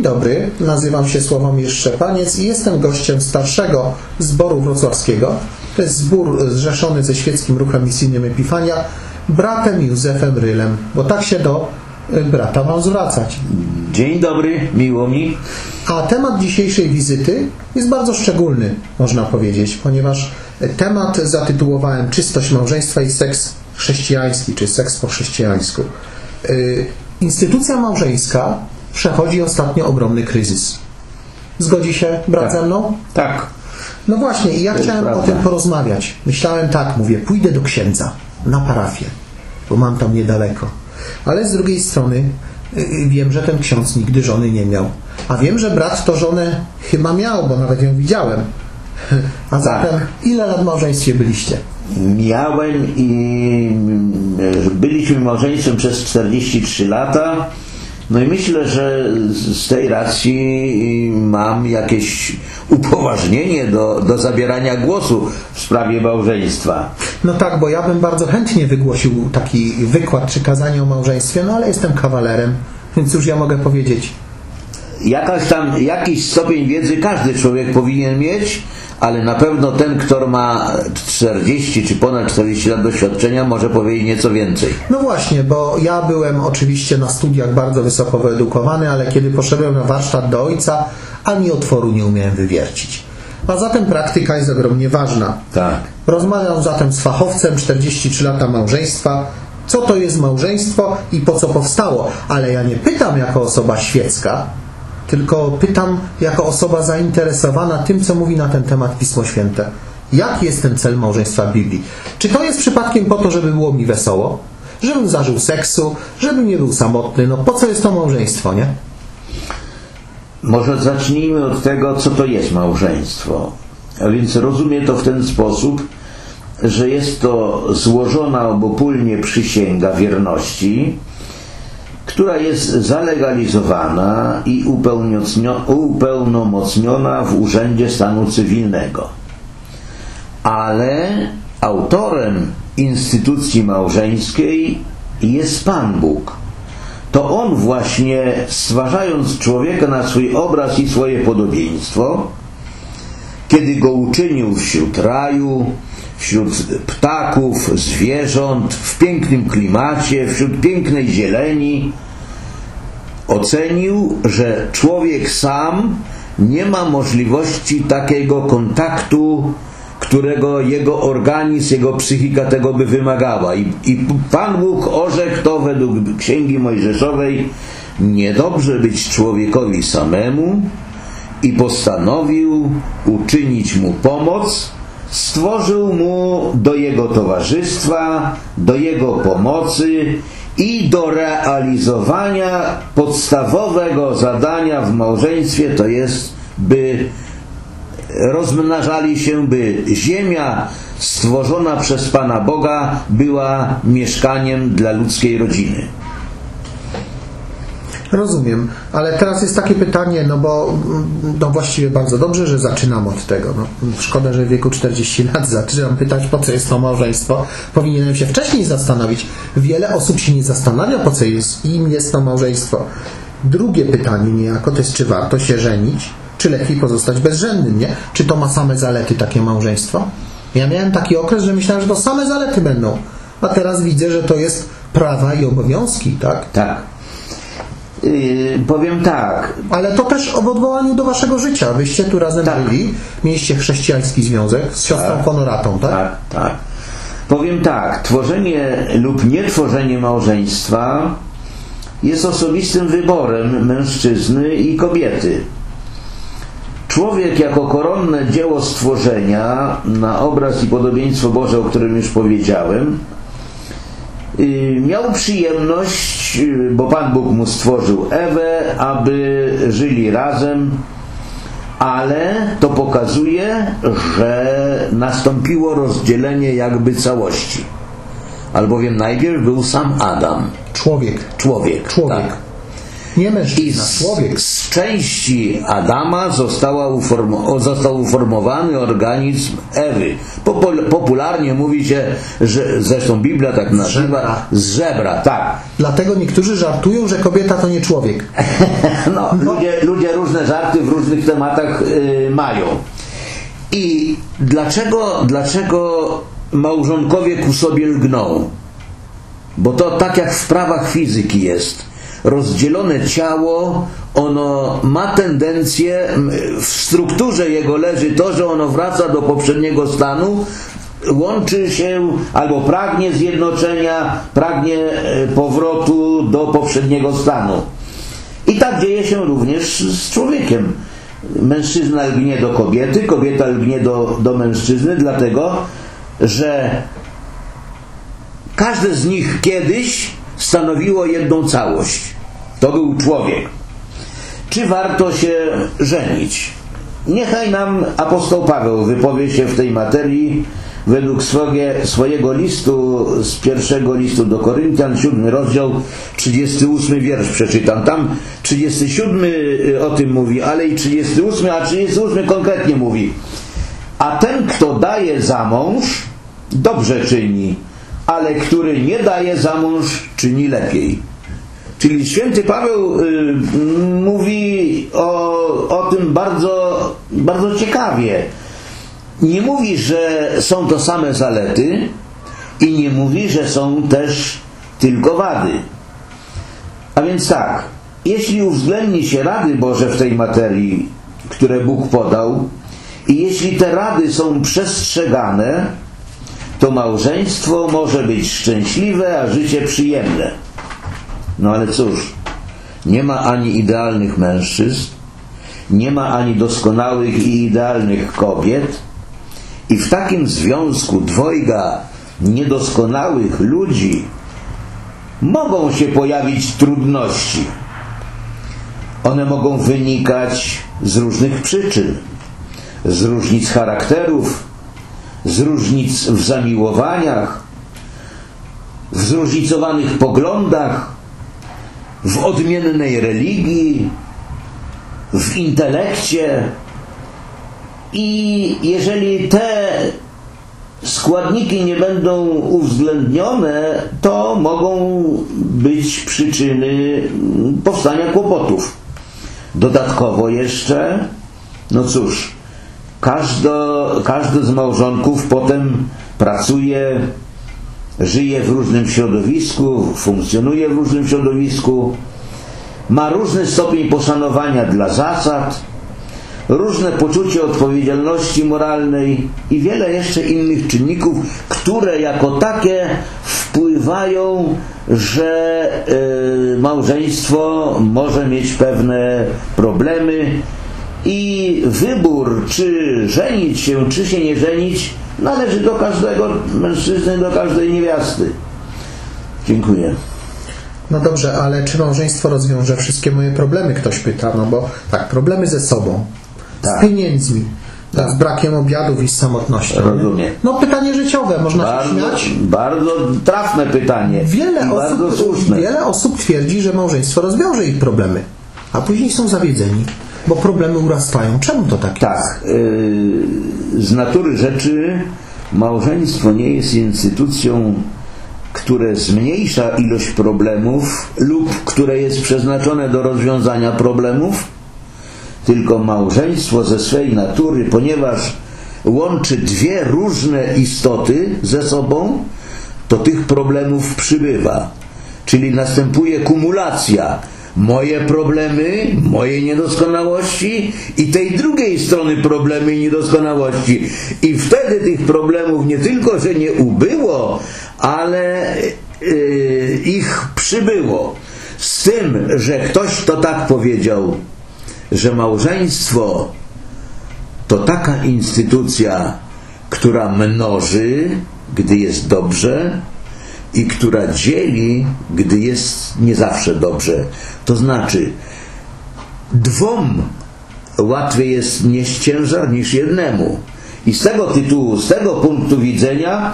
dobry, nazywam się Sławomir Szczepaniec i jestem gościem starszego zboru wrocławskiego. To jest zbór zrzeszony ze świeckim ruchem misyjnym Epifania, bratem Józefem Rylem, bo tak się do brata mam zwracać. Dzień dobry, miło mi. A temat dzisiejszej wizyty jest bardzo szczególny, można powiedzieć, ponieważ temat zatytułowałem Czystość małżeństwa i seks chrześcijański, czy seks po chrześcijańsku. Instytucja małżeńska przechodzi ostatnio ogromny kryzys. Zgodzi się brat ze mną? Tak. No właśnie, i ja chciałem o tym porozmawiać. Myślałem tak, mówię, pójdę do księdza na parafię, bo mam tam niedaleko. Ale z drugiej strony wiem, że ten ksiądz nigdy żony nie miał. A wiem, że brat to żonę chyba miał, bo nawet ją widziałem. A zatem ile lat w małżeństwie byliście? Miałem i byliśmy małżeństwem przez 43 lata. No i myślę, że z tej racji mam jakieś upoważnienie do zabierania głosu w sprawie małżeństwa. No tak, bo ja bym bardzo chętnie wygłosił taki wykład czy kazanie o małżeństwie, no ale jestem kawalerem, więc już ja mogę powiedzieć. Jakiś stopień wiedzy każdy człowiek powinien mieć, ale na pewno ten, kto ma 40 czy ponad 40 lat doświadczenia, może powiedzieć nieco więcej. No właśnie, bo ja byłem oczywiście na studiach bardzo wysoko wyedukowany, ale kiedy poszedłem na warsztat do ojca, ani otworu nie umiałem wywiercić. A zatem praktyka jest ogromnie ważna. Tak. Rozmawiam zatem z fachowcem, 43 lata małżeństwa, co to jest małżeństwo i po co powstało. Ale ja nie pytam jako osoba świecka, tylko pytam jako osoba zainteresowana tym, co mówi na ten temat Pismo Święte. Jaki jest ten cel małżeństwa w Biblii? Czy to jest przypadkiem po to, żeby było mi wesoło? Żebym zażył seksu? Żebym nie był samotny? No po co jest to małżeństwo, nie? Może zacznijmy od tego, co to jest małżeństwo. A więc rozumiem to w ten sposób, że jest to złożona obopólnie przysięga wierności, która jest zalegalizowana i upełnomocniona w Urzędzie Stanu Cywilnego. Ale autorem instytucji małżeńskiej jest Pan Bóg. To On właśnie, stwarzając człowieka na swój obraz i swoje podobieństwo, kiedy go uczynił wśród raju, wśród ptaków, zwierząt, w pięknym klimacie, wśród pięknej zieleni, ocenił, że człowiek sam nie ma możliwości takiego kontaktu, którego jego organizm, jego psychika tego by wymagała. I Pan Bóg orzekł to według Księgi Mojżeszowej: niedobrze być człowiekowi samemu, i postanowił uczynić mu pomoc. Stworzył mu do jego towarzystwa, do jego pomocy i do realizowania podstawowego zadania w małżeństwie, to jest, by rozmnażali się, by ziemia stworzona przez Pana Boga była mieszkaniem dla ludzkiej rodziny. Rozumiem, ale teraz jest takie pytanie, no bo właściwie bardzo dobrze, że zaczynam od tego. No, szkoda, że w wieku 40 lat zaczynam pytać, po co jest to małżeństwo. Powinienem się wcześniej zastanowić. Wiele osób się nie zastanawia, po co im jest to małżeństwo. Drugie pytanie niejako to jest, czy warto się żenić, czy lepiej pozostać bezżennym, nie? Czy to ma same zalety takie małżeństwo? Ja miałem taki okres, że myślałem, że to same zalety będą. A teraz widzę, że to jest prawa i obowiązki, tak? Tak. Powiem tak. Ale to też w odwołaniu do waszego życia. Wyście tu razem byli, mieliście chrześcijański związek z siostrą Honoratą, tak? Tak, tak. Powiem tak. Tworzenie lub nietworzenie małżeństwa jest osobistym wyborem mężczyzny i kobiety. Człowiek jako koronne dzieło stworzenia na obraz i podobieństwo Boże, o którym już powiedziałem, miał przyjemność, bo Pan Bóg mu stworzył Ewę, aby żyli razem, ale to pokazuje, że nastąpiło rozdzielenie jakby całości. Albowiem najpierw był sam Adam. Człowiek. Tak. Nie mężczyzna, I człowiek. z części Adama został uformowany organizm Ewy. Popularnie mówi się, że zresztą Biblia tak nazywa, z żebra, tak. Dlatego niektórzy żartują, że kobieta to nie człowiek. No. Ludzie różne żarty w różnych tematach mają. I dlaczego małżonkowie ku sobie lgną? Bo to tak jak w prawach fizyki jest. Rozdzielone ciało, ono ma tendencję, w strukturze jego leży to, że ono wraca do poprzedniego stanu, łączy się albo pragnie zjednoczenia, pragnie powrotu do poprzedniego stanu. I tak dzieje się również z człowiekiem. Mężczyzna lgnie do kobiety, kobieta lgnie do mężczyzny, dlatego, że każde z nich kiedyś stanowiło jedną całość. To był człowiek. Czy warto się żenić? Niechaj nam apostoł Paweł wypowie się w tej materii według swojego listu, z pierwszego listu do Koryntian, 7 rozdział, 38 wiersz przeczytam. Tam 37 o tym mówi, ale i 38, a 38 konkretnie mówi: a ten, kto daje za mąż, dobrze czyni, ale który nie daje za mąż, czyni lepiej. Czyli święty Paweł mówi o tym bardzo, bardzo ciekawie. Nie mówi, że są to same zalety i nie mówi, że są też tylko wady. A więc tak, jeśli uwzględni się rady Boże w tej materii, które Bóg podał, i jeśli te rady są przestrzegane, to małżeństwo może być szczęśliwe, a życie przyjemne. No ale cóż, nie ma ani idealnych mężczyzn, nie ma ani doskonałych i idealnych kobiet, i w takim związku dwojga niedoskonałych ludzi mogą się pojawić trudności. One mogą wynikać z różnych przyczyn, z różnic charakterów, z różnic w zamiłowaniach, w zróżnicowanych poglądach, w odmiennej religii, w intelekcie. I jeżeli te składniki nie będą uwzględnione, to mogą być przyczyny powstania kłopotów. Dodatkowo jeszcze, no cóż, każdy z małżonków potem pracuje, żyje w różnym środowisku, funkcjonuje w różnym środowisku, ma różny stopień poszanowania dla zasad, różne poczucie odpowiedzialności moralnej i wiele jeszcze innych czynników, które jako takie wpływają, że małżeństwo może mieć pewne problemy i wybór, czy żenić się, czy się nie żenić, należy do każdego mężczyzny, do każdej niewiasty. Dziękuję. No dobrze, ale czy małżeństwo rozwiąże wszystkie moje problemy? Ktoś pyta, no bo tak, problemy ze sobą, tak, z pieniędzmi, tak, z brakiem obiadów i z samotnością. Rozumiem. No pytanie życiowe, można się śmiać. Bardzo trafne pytanie. Wiele osób twierdzi, że małżeństwo rozwiąże ich problemy, a później są zawiedzeni, bo problemy urastają. Czemu to tak jest? Tak. Z natury rzeczy małżeństwo nie jest instytucją, które zmniejsza ilość problemów lub które jest przeznaczone do rozwiązania problemów, tylko małżeństwo ze swej natury, ponieważ łączy dwie różne istoty ze sobą, to tych problemów przybywa. Czyli następuje kumulacja. Moje problemy, moje niedoskonałości i tej drugiej strony problemy i niedoskonałości. I wtedy tych problemów nie tylko, że nie ubyło, ale ich przybyło. Z tym, że ktoś to tak powiedział, że małżeństwo to taka instytucja, która mnoży, gdy jest dobrze, i która dzieli, gdy jest nie zawsze dobrze. To znaczy, dwom łatwiej jest nieść ciężar niż jednemu. I z tego tytułu, z tego punktu widzenia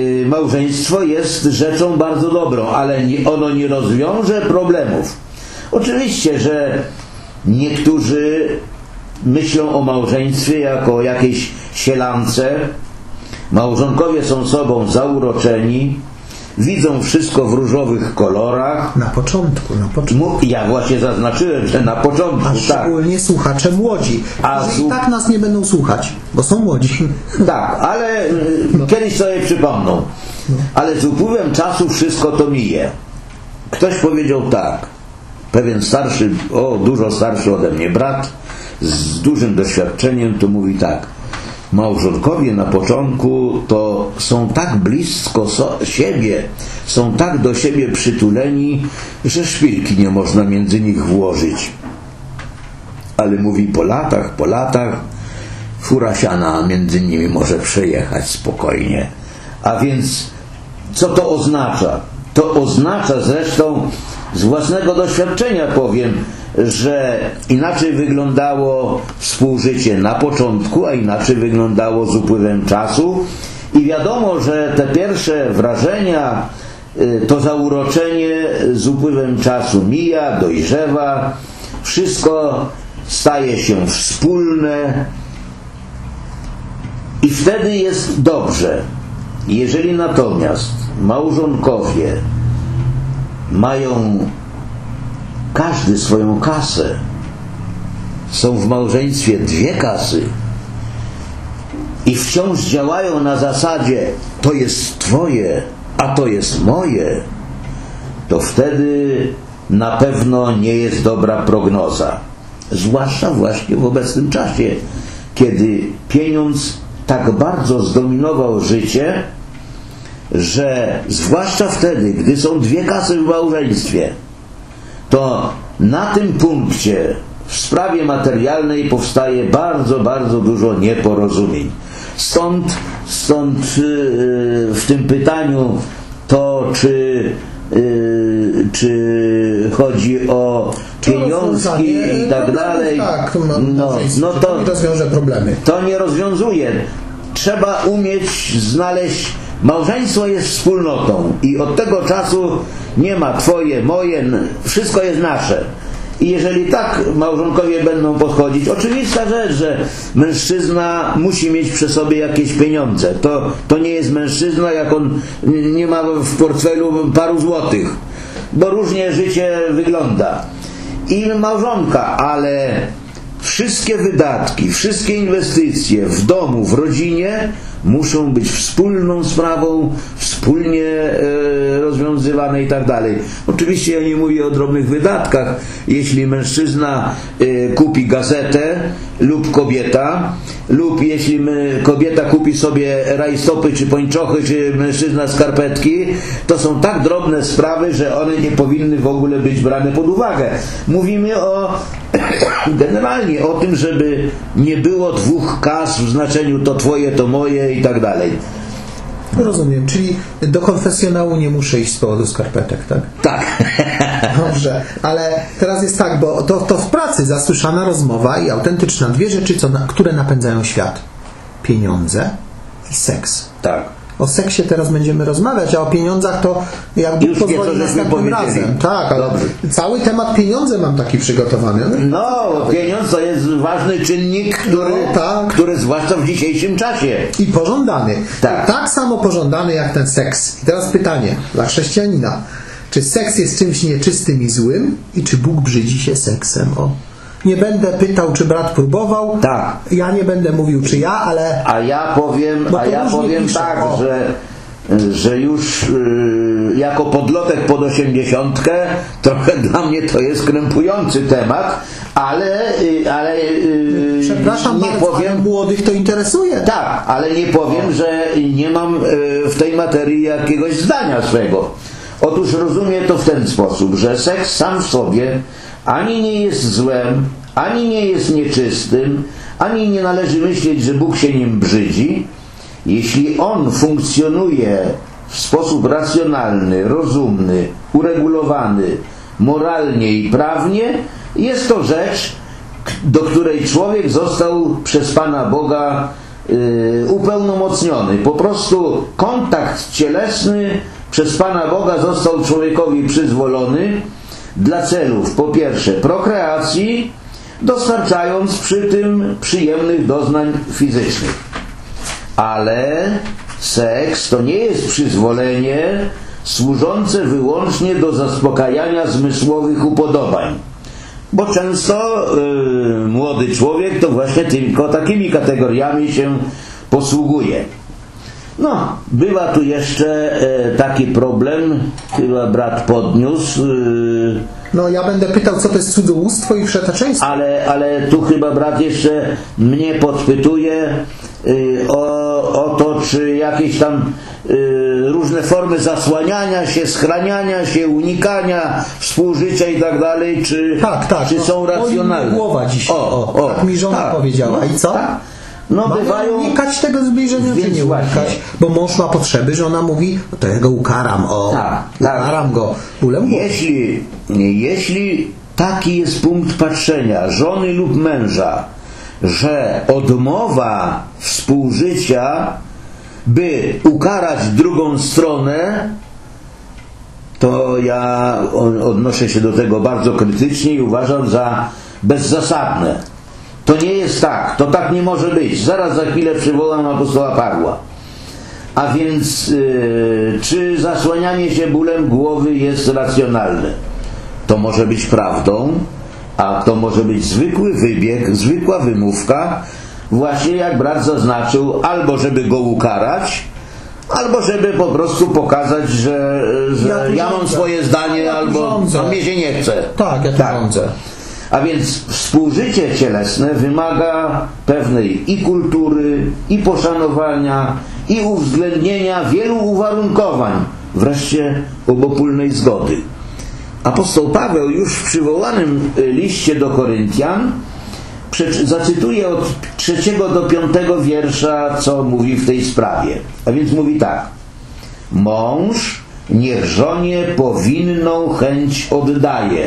małżeństwo jest rzeczą bardzo dobrą, ale ono nie rozwiąże problemów. Oczywiście, że niektórzy myślą o małżeństwie jako o jakiejś sielance. Małżonkowie są sobą zauroczeni, widzą wszystko w różowych kolorach. Na początku. Ja właśnie zaznaczyłem, że na początku, a szczególnie słuchacze młodzi, którzy i tak nas nie będą słuchać, bo są młodzi. Tak, ale kiedyś sobie przypomną. Ale z upływem czasu wszystko to mije. Ktoś powiedział tak, pewien starszy, dużo starszy ode mnie brat, z dużym doświadczeniem, to mówi tak: małżonkowie na początku to są tak blisko siebie, są tak do siebie przytuleni, że szpilki nie można między nich włożyć. Ale mówi, po latach fura siana między nimi może przejechać spokojnie. A więc co to oznacza? To oznacza, zresztą z własnego doświadczenia powiem, że inaczej wyglądało współżycie na początku, a inaczej wyglądało z upływem czasu. I wiadomo, że te pierwsze wrażenia, to zauroczenie z upływem czasu mija, dojrzewa, wszystko staje się wspólne i wtedy jest dobrze. Jeżeli natomiast małżonkowie mają każdy swoją kasę, są w małżeństwie dwie kasy i wciąż działają na zasadzie to jest twoje, a to jest moje, to wtedy na pewno nie jest dobra prognoza. Zwłaszcza właśnie w obecnym czasie, kiedy pieniądz tak bardzo zdominował życie, że zwłaszcza wtedy, gdy są dwie kasy w małżeństwie, to na tym punkcie w sprawie materialnej powstaje bardzo, bardzo dużo nieporozumień. Stąd w tym pytaniu to, czy chodzi o pieniążki i tak dalej, to nie rozwiąże problemy. To nie rozwiązuje. Trzeba umieć znaleźć. Małżeństwo jest wspólnotą i od tego czasu nie ma twoje, moje, wszystko jest nasze. I jeżeli tak małżonkowie będą podchodzić, oczywista rzecz, że mężczyzna musi mieć przy sobie jakieś pieniądze. To nie jest mężczyzna, jak on nie ma w portfelu paru złotych, bo różnie życie wygląda. I małżonka, ale wszystkie wydatki, wszystkie inwestycje w domu, w rodzinie muszą być wspólną sprawą, wspólnie rozwiązywane i tak dalej. Oczywiście ja nie mówię o drobnych wydatkach. Jeśli mężczyzna kupi gazetę lub kobieta, lub jeśli kobieta kupi sobie rajstopy czy pończochy, czy mężczyzna skarpetki, to są tak drobne sprawy, że one nie powinny w ogóle być brane pod uwagę. Mówimy generalnie o tym, żeby nie było dwóch kas w znaczeniu to twoje, to moje i tak dalej. Rozumiem, czyli do konfesjonału nie muszę iść z powodu skarpetek, tak? Tak. Dobrze, ale teraz jest tak, bo to w pracy zasłyszana rozmowa i autentyczna. Dwie rzeczy, które napędzają świat. Pieniądze i seks. Tak. O seksie teraz będziemy rozmawiać, a o pieniądzach to jakby już pozwoli następnym razem. Tak, ale cały temat pieniądze mam taki przygotowany. Pieniądz to jest ważny czynnik, który zwłaszcza w dzisiejszym czasie. I pożądany. Tak. Tak samo pożądany jak ten seks. I teraz pytanie dla chrześcijanina. Czy seks jest czymś nieczystym i złym? I czy Bóg brzydzi się seksem? Nie będę pytał, czy brat próbował. Tak. Ja nie będę mówił, czy ja, ale... A ja powiem tak, że już jako podlotek pod 80 trochę dla mnie to jest krępujący temat, ale przepraszam nie bardzo, powiem, ale młodych to interesuje. Tak, ale nie powiem, że nie mam w tej materii jakiegoś zdania swego. Otóż rozumiem to w ten sposób, że seks sam w sobie ani nie jest złem, ani nie jest nieczystym, ani nie należy myśleć, że Bóg się nim brzydzi. Jeśli on funkcjonuje w sposób racjonalny, rozumny, uregulowany, moralnie i prawnie, jest to rzecz, do której człowiek został przez Pana Boga upełnomocniony. Po prostu kontakt cielesny przez Pana Boga został człowiekowi przyzwolony, dla celów po pierwsze prokreacji, dostarczając przy tym przyjemnych doznań fizycznych. Ale seks to nie jest przyzwolenie służące wyłącznie do zaspokajania zmysłowych upodobań. Bo często młody człowiek to właśnie tylko takimi kategoriami się posługuje. No, bywa tu jeszcze taki problem, chyba brat podniósł. No ja będę pytał, co to jest cudzołóstwo i wszeteczeństwo. Ale tu chyba brat jeszcze mnie podpytuje o to, czy jakieś tam różne formy zasłaniania się, schraniania się, unikania współżycia i tak dalej, czy są racjonalne. Głowa dzisiaj. Tak mi żona powiedziała. I co? Tak. No, bywają unikać tego zbliżenia, czy nie unikać? Bo mąż ma potrzeby, że ona mówi, to ja go ukaram, ukaram go bólem głowy. Jeśli taki jest punkt patrzenia żony lub męża, że odmowa współżycia, by ukarać drugą stronę, to ja odnoszę się do tego bardzo krytycznie i uważam za bezzasadne. To nie jest tak, to tak nie może być. Zaraz za chwilę przywołam apostoła Pawła. A więc czy zasłanianie się bólem głowy jest racjonalne? To może być prawdą, a to może być zwykły wybieg, zwykła wymówka, właśnie jak brat zaznaczył, albo żeby go ukarać, albo żeby po prostu pokazać, że ja mam swoje zdanie, albo mnie się nie chce. Tak, ja tu rządzę. A więc współżycie cielesne wymaga pewnej i kultury, i poszanowania, i uwzględnienia wielu uwarunkowań, wreszcie obopólnej zgody. Apostoł Paweł już w przywołanym liście do Koryntian zacytuję od 3 do 5 wiersza, co mówi w tej sprawie. A więc mówi tak: mąż niech żonie powinną chęć oddaje,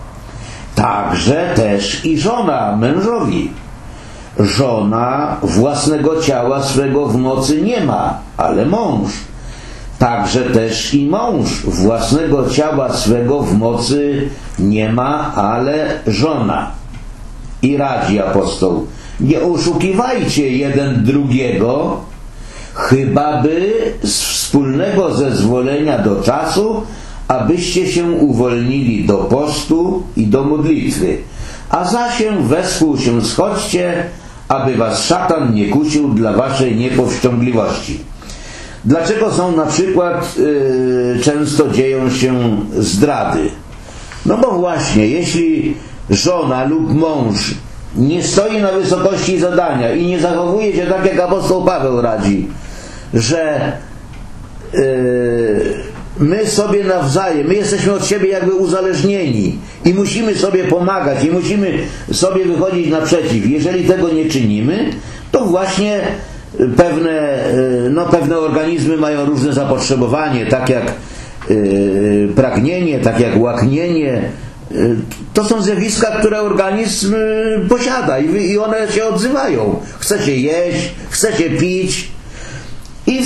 także też i żona mężowi. Żona własnego ciała swego w mocy nie ma, ale mąż. Także też i mąż własnego ciała swego w mocy nie ma, ale żona. I radzi apostoł: nie oszukiwajcie jeden drugiego, chyba by z wspólnego zezwolenia do czasu, abyście się uwolnili do postu i do modlitwy, a zaś wespół się schodźcie, aby was szatan nie kusił dla waszej niepowściągliwości. Dlaczego są na przykład często dzieją się zdrady? No bo właśnie, jeśli żona lub mąż nie stoi na wysokości zadania i nie zachowuje się tak, jak apostoł Paweł radzi, że my sobie nawzajem, my jesteśmy od siebie jakby uzależnieni i musimy sobie pomagać i musimy sobie wychodzić naprzeciw. Jeżeli tego nie czynimy, to właśnie pewne organizmy mają różne zapotrzebowanie, tak jak pragnienie, tak jak łaknienie. To są zjawiska, które organizm posiada i one się odzywają. Chcecie jeść, chcecie pić. I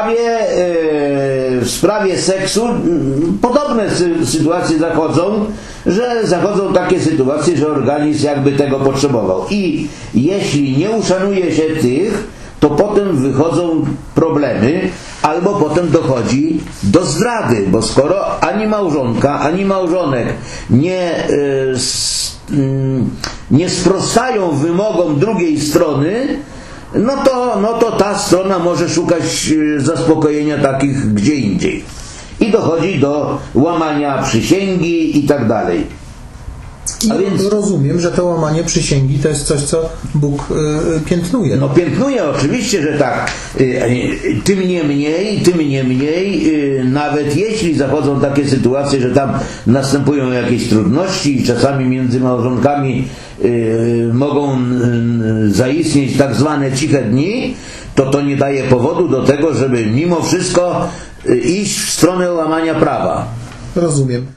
w sprawie seksu podobne sytuacje zachodzą takie sytuacje, że organizm jakby tego potrzebował. I jeśli nie uszanuje się tych, to potem wychodzą problemy, albo potem dochodzi do zdrady, bo skoro ani małżonka, ani małżonek nie sprostają wymogom drugiej strony, no to ta strona może szukać zaspokojenia takich gdzie indziej. I dochodzi do łamania przysięgi i tak dalej. A więc rozumiem, że to łamanie przysięgi to jest coś, co Bóg piętnuje. No piętnuje, oczywiście, że tak. Tym niemniej, nawet jeśli zachodzą takie sytuacje, że tam następują jakieś trudności i czasami między małżonkami mogą zaistnieć tak zwane ciche dni, to nie daje powodu do tego, żeby mimo wszystko iść w stronę łamania prawa. Rozumiem.